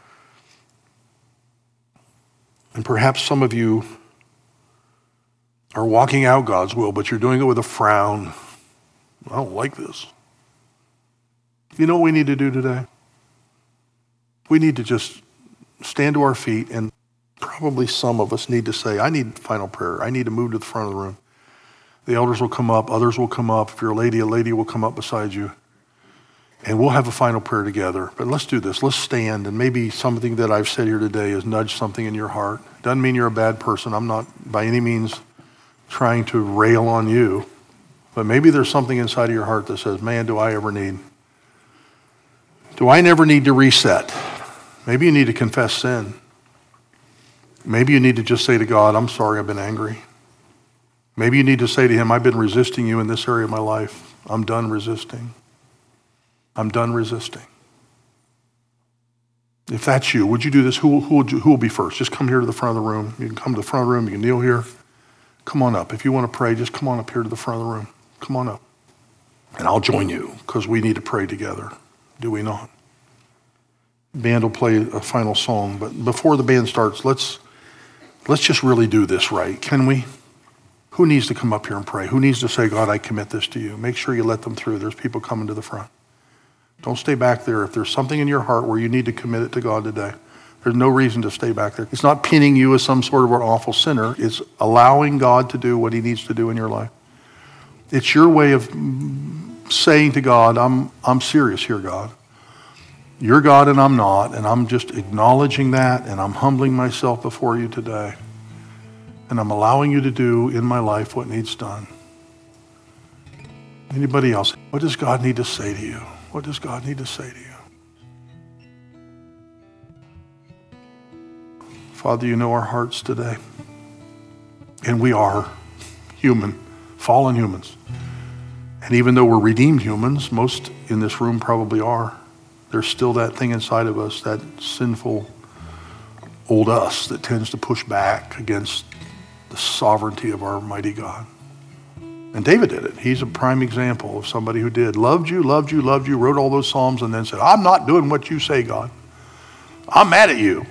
And perhaps some of you are walking out God's will, but you're doing it with a frown. I don't like this. You know what we need to do today? We need to just stand to our feet, and probably some of us need to say, I need final prayer. I need to move to the front of the room. The elders will come up. Others will come up. If you're a lady, a lady will come up beside you. And we'll have a final prayer together. But let's do this. Let's stand. And maybe something that I've said here today has nudged something in your heart. Doesn't mean you're a bad person. I'm not by any means trying to rail on you. But maybe there's something inside of your heart that says, man, do I ever need, do I never need to reset? Maybe you need to confess sin. Maybe you need to just say to God, I'm sorry I've been angry. Maybe you need to say to him, I've been resisting you in this area of my life. I'm done resisting. I'm done resisting. If that's you, would you do this? Who, who, would you, who will be first? Just come here to the front of the room. You can come to the front of the room. You can kneel here. Come on up. If you want to pray, just come on up here to the front of the room. Come on up. And I'll join you because we need to pray together. Do we not? The band will play a final song, but before the band starts, let's let's just really do this right. Can we? Who needs to come up here and pray? Who needs to say, God, I commit this to you? Make sure you let them through. There's people coming to the front. Don't stay back there. If there's something in your heart where you need to commit it to God today, there's no reason to stay back there. It's not pinning you as some sort of an awful sinner. It's allowing God to do what he needs to do in your life. It's your way of saying to God, I'm, I'm serious here, God. You're God and I'm not, and I'm just acknowledging that, and I'm humbling myself before you today. And I'm allowing you to do in my life what needs done. Anybody else? What does God need to say to you? What does God need to say to you? Father, you know our hearts today. And we are human, fallen humans. And even though we're redeemed humans, most in this room probably are, there's still that thing inside of us, that sinful old us that tends to push back against the sovereignty of our mighty God. And David did it. He's a prime example of somebody who did. Loved you, loved you, loved you, wrote all those Psalms, and then said, I'm not doing what you say, God. I'm mad at you.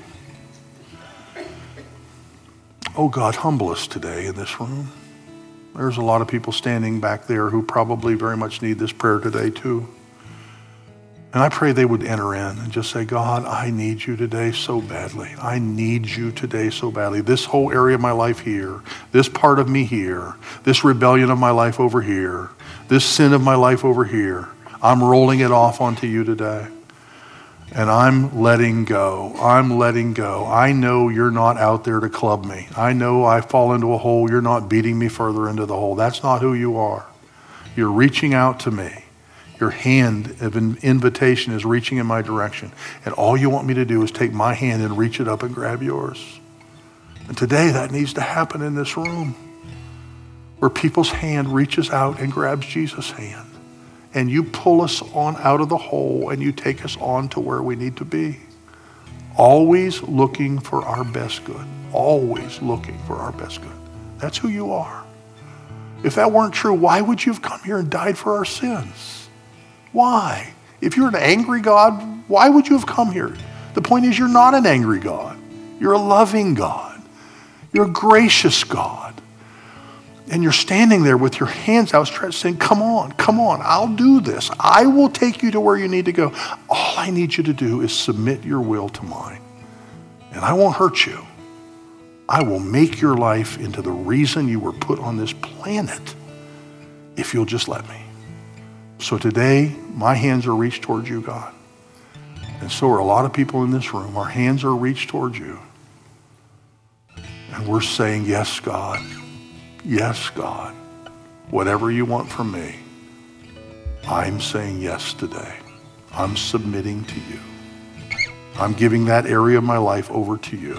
Oh, God, humble us today in this room. There's a lot of people standing back there who probably very much need this prayer today, too. And I pray they would enter in and just say, God, I need you today so badly. I need you today so badly. This whole area of my life here, this part of me here, this rebellion of my life over here, this sin of my life over here, I'm rolling it off onto you today. And I'm letting go. I'm letting go. I know you're not out there to club me. I know I fall into a hole. You're not beating me further into the hole. That's not who you are. You're reaching out to me. Your hand of an invitation is reaching in my direction. And all you want me to do is take my hand and reach it up and grab yours. And today that needs to happen in this room, where people's hand reaches out and grabs Jesus' hand. And you pull us on out of the hole and you take us on to where we need to be. Always looking for our best good. Always looking for our best good. That's who you are. If that weren't true, why would you have come here and died for our sins? Why? If you're an angry God, why would you have come here? The point is, you're not an angry God. You're a loving God. You're a gracious God. And you're standing there with your hands outstretched saying, come on, come on, I'll do this. I will take you to where you need to go. All I need you to do is submit your will to mine. And I won't hurt you. I will make your life into the reason you were put on this planet if you'll just let me. So today, my hands are reached towards you, God. And so are a lot of people in this room. Our hands are reached towards you. And we're saying, yes, God. Yes, God. Whatever you want from me, I'm saying yes today. I'm submitting to you. I'm giving that area of my life over to you.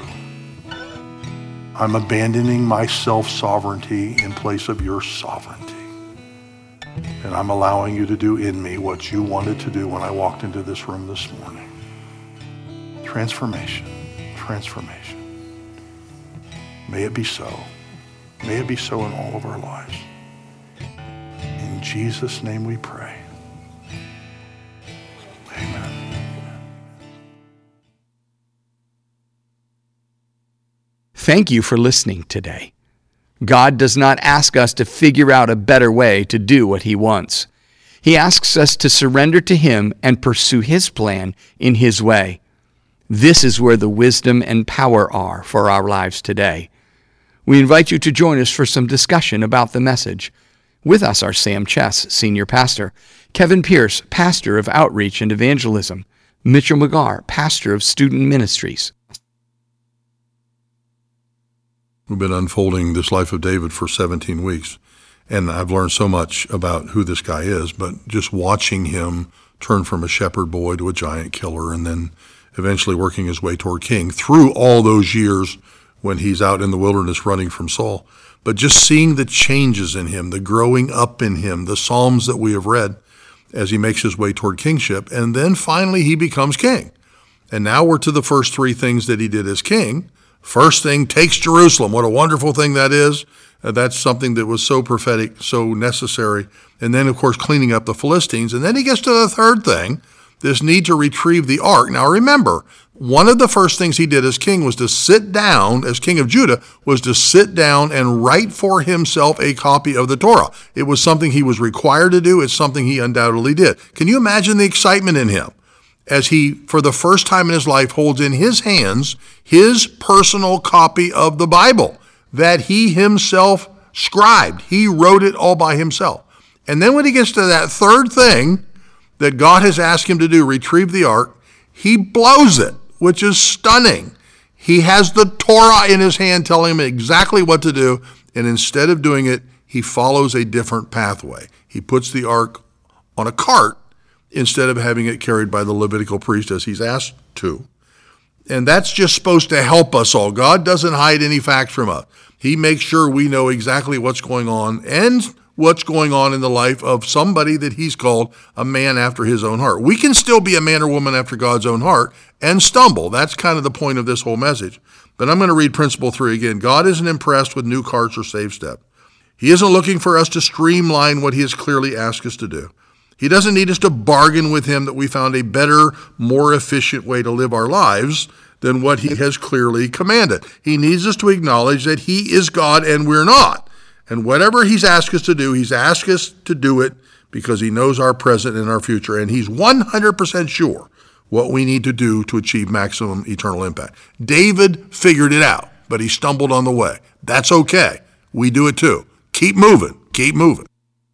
I'm abandoning my self-sovereignty in place of your sovereignty. And I'm allowing you to do in me what you wanted to do when I walked into this room this morning. Transformation. Transformation. May it be so. May it be so in all of our lives. In Jesus' name we pray. Amen. Thank you for listening today. God does not ask us to figure out a better way to do what he wants. He asks us to surrender to him and pursue his plan in his way. This is where the wisdom and power are for our lives today. We invite you to join us for some discussion about the message. With us are Sam Chess, Senior Pastor, Kevin Pierce, Pastor of Outreach and Evangelism, Mitchell McGarr, Pastor of Student Ministries. We've been unfolding this life of David for seventeen weeks, and I've learned so much about who this guy is, but just watching him turn from a shepherd boy to a giant killer and then eventually working his way toward king through all those years when he's out in the wilderness running from Saul. But just seeing the changes in him, the growing up in him, the Psalms that we have read as he makes his way toward kingship, and then finally he becomes king. And now we're to the first three things that he did as king. First thing, takes Jerusalem. What a wonderful thing that is. Uh, that's something that was so prophetic, so necessary. And then, of course, cleaning up the Philistines. And then he gets to the third thing, this need to retrieve the ark. Now remember, one of the first things he did as king was to sit down, as king of Judah, was to sit down and write for himself a copy of the Torah. It was something he was required to do. It's something he undoubtedly did. Can you imagine the excitement in him as he, for the first time in his life, holds in his hands his personal copy of the Bible that he himself scribed? He wrote it all by himself. And then when he gets to that third thing that God has asked him to do, retrieve the ark, he blows it, which is stunning. He has the Torah in his hand telling him exactly what to do, and instead of doing it, he follows a different pathway. He puts the ark on a cart instead of having it carried by the Levitical priest as he's asked to. And that's just supposed to help us all. God doesn't hide any facts from us. He makes sure we know exactly what's going on and what's going on in the life of somebody that he's called a man after his own heart. We can still be a man or woman after God's own heart and stumble. That's kind of the point of this whole message. But I'm going to read principle three again. God isn't impressed with new carts or save step. He isn't looking for us to streamline what he has clearly asked us to do. He doesn't need us to bargain with him that we found a better, more efficient way to live our lives than what he has clearly commanded. He needs us to acknowledge that he is God and we're not. And whatever he's asked us to do, he's asked us to do it because he knows our present and our future. And he's one hundred percent sure what we need to do to achieve maximum eternal impact. David figured it out, but he stumbled on the way. That's okay. We do it too. Keep moving. Keep moving.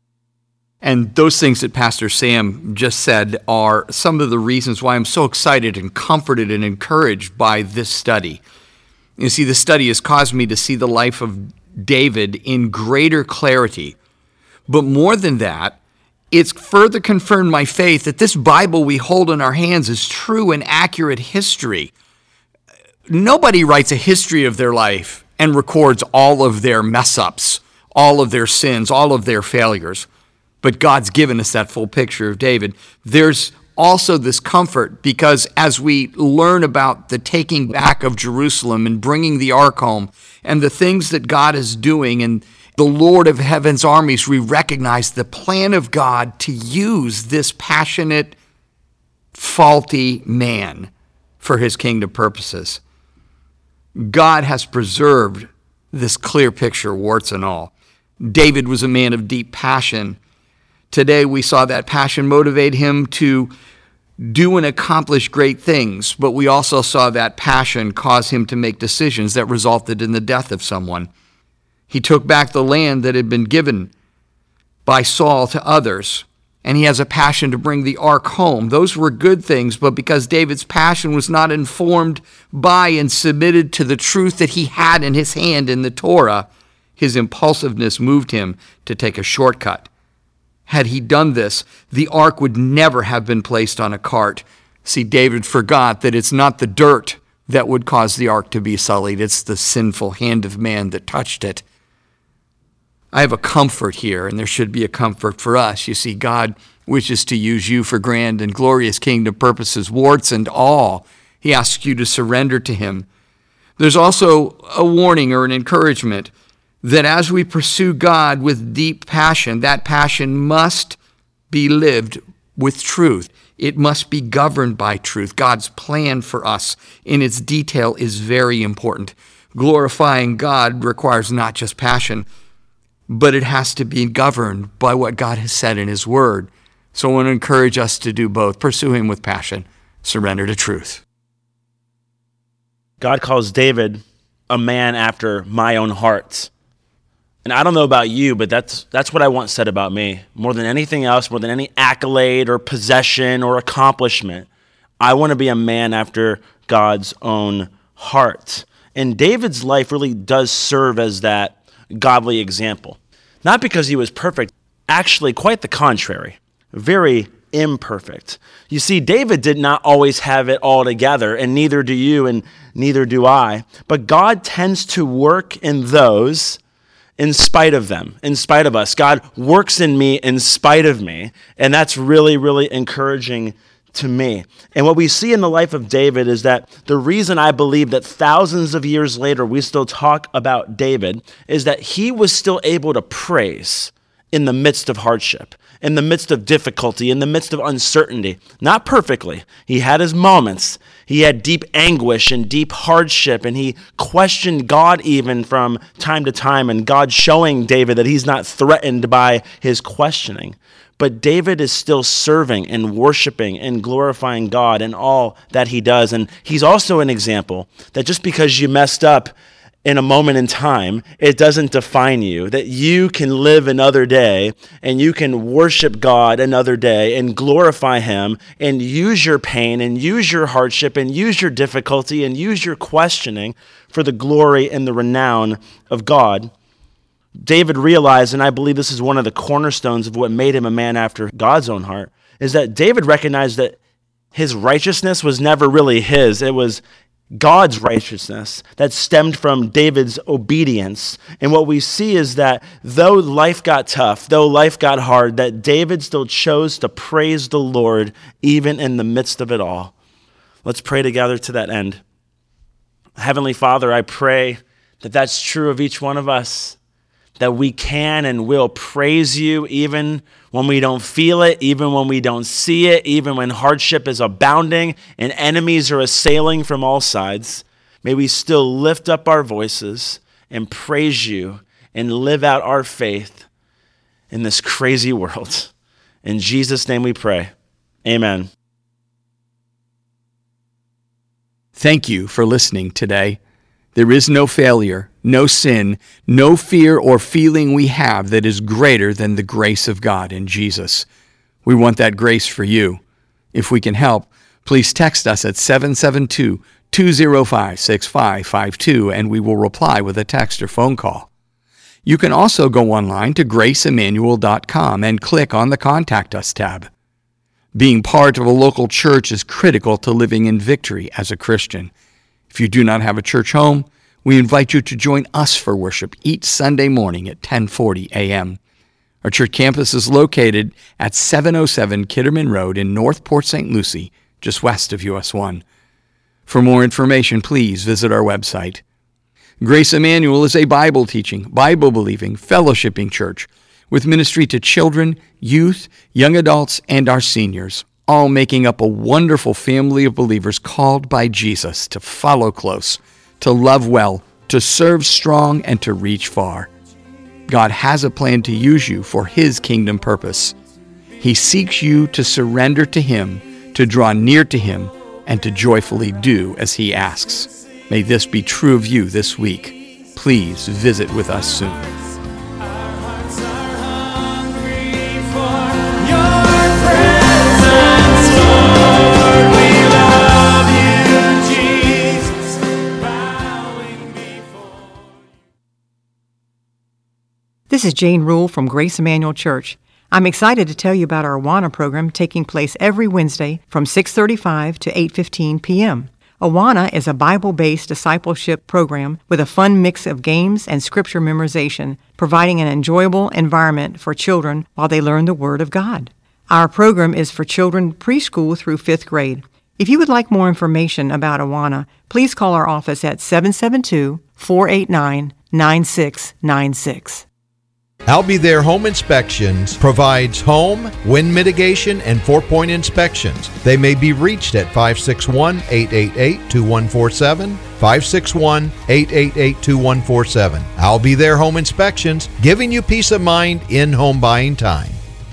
And those things that Pastor Sam just said are some of the reasons why I'm so excited and comforted and encouraged by this study. You see, the study has caused me to see the life of David in greater clarity. But more than that, it's further confirmed my faith that this Bible we hold in our hands is true and accurate history. Nobody writes a history of their life and records all of their mess-ups, all of their sins, all of their failures. But God's given us that full picture of David. There's also this comfort because as we learn about the taking back of Jerusalem and bringing the ark home and the things that God is doing and the Lord of heaven's armies, we recognize the plan of God to use this passionate, faulty man for his kingdom purposes. God has preserved this clear picture, warts and all. David was a man of deep passion. Today we saw that passion motivate him to do and accomplish great things, but we also saw that passion cause him to make decisions that resulted in the death of someone. He took back the land that had been given by Saul to others, and he has a passion to bring the ark home. Those were good things, but because David's passion was not informed by and submitted to the truth that he had in his hand in the Torah, his impulsiveness moved him to take a shortcut. Had he done this, the ark would never have been placed on a cart. See, David forgot that it's not the dirt that would cause the ark to be sullied. It's the sinful hand of man that touched it. I have a comfort here, and there should be a comfort for us. You see, God wishes to use you for grand and glorious kingdom purposes, warts and all. He asks you to surrender to him. There's also a warning or an encouragement that as we pursue God with deep passion, that passion must be lived with truth. It must be governed by truth. God's plan for us in its detail is very important. Glorifying God requires not just passion, but it has to be governed by what God has said in his word. So I want to encourage us to do both. Pursue him with passion, surrender to truth. God calls David a man after my own heart. And I don't know about you, but that's that's what I want said about me. More than anything else, more than any accolade or possession or accomplishment, I want to be a man after God's own heart. And David's life really does serve as that godly example. Not because he was perfect, actually quite the contrary, very imperfect. You see, David did not always have it all together, and neither do you, and neither do I. But God tends to work in those in spite of them, in spite of us. God works in me in spite of me, and that's really, really encouraging to me. And what we see in the life of David is that the reason I believe that thousands of years later we still talk about David is that he was still able to praise in the midst of hardship, in the midst of difficulty, in the midst of uncertainty. Not perfectly. He had his moments. He had deep anguish and deep hardship, and he questioned God even from time to time, and God showing David that he's not threatened by his questioning. But David is still serving and worshiping and glorifying God in all that he does. And he's also an example that just because you messed up in a moment in time, it doesn't define you, that you can live another day and you can worship God another day and glorify him and use your pain and use your hardship and use your difficulty and use your questioning for the glory and the renown of God. David realized, and I believe this is one of the cornerstones of what made him a man after God's own heart, is that David recognized that his righteousness was never really his. It was God's righteousness that stemmed from David's obedience. And what we see is that though life got tough, though life got hard, that David still chose to praise the Lord even in the midst of it all. Let's pray together to that end. Heavenly Father, I pray that that's true of each one of us, that we can and will praise you even when we don't feel it, even when we don't see it, even when hardship is abounding and enemies are assailing from all sides. May we still lift up our voices and praise you and live out our faith in this crazy world. In Jesus' name we pray. Amen. Thank you for listening today. There is no failure, no sin, no fear or feeling we have that is greater than the grace of God in Jesus. We want that grace for you. If we can help, please text us at seven seven two, two zero five, six five five two and we will reply with a text or phone call. You can also go online to grace emmanuel dot com and click on the Contact Us tab. Being part of a local church is critical to living in victory as a Christian. If you do not have a church home, we invite you to join us for worship each Sunday morning at ten forty a.m. Our church campus is located at seven oh seven Kitterman Road in North Port Saint Lucie, just west of U S one. For more information, please visit our website. Grace Emmanuel is a Bible-teaching, Bible-believing, fellowshipping church with ministry to children, youth, young adults, and our seniors, all making up a wonderful family of believers called by Jesus to follow close, to love well, to serve strong, and to reach far. God has a plan to use you for his kingdom purpose. He seeks you to surrender to him, to draw near to him, and to joyfully do as he asks. May this be true of you this week. Please visit with us soon. This is Jane Rule from Grace Emmanuel Church. I'm excited to tell you about our Awana program taking place every Wednesday from six thirty-five to eight fifteen p.m. Awana is a Bible-based discipleship program with a fun mix of games and scripture memorization, providing an enjoyable environment for children while they learn the Word of God. Our program is for children preschool through fifth grade. If you would like more information about Awana, please call our office at seven seven two, four eight nine, nine six nine six. I'll Be There Home Inspections provides home, wind mitigation, and four-point inspections. They may be reached at five six one, eight eight eight, two one four seven, five six one, eight eight eight, two one four seven. I'll Be There Home Inspections, giving you peace of mind in home buying time.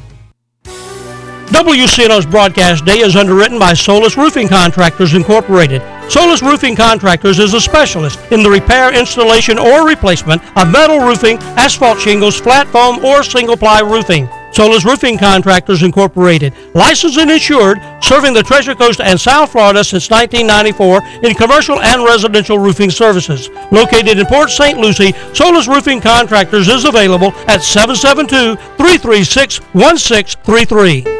W C N O's broadcast day is underwritten by Solus Roofing Contractors Incorporated. Solus Roofing Contractors is a specialist in the repair, installation, or replacement of metal roofing, asphalt shingles, flat foam, or single-ply roofing. Solus Roofing Contractors Incorporated, licensed and insured, serving the Treasure Coast and South Florida since nineteen ninety-four in commercial and residential roofing services. Located in Port Saint Lucie, Solus Roofing Contractors is available at seven seven two, three three six, one six three three.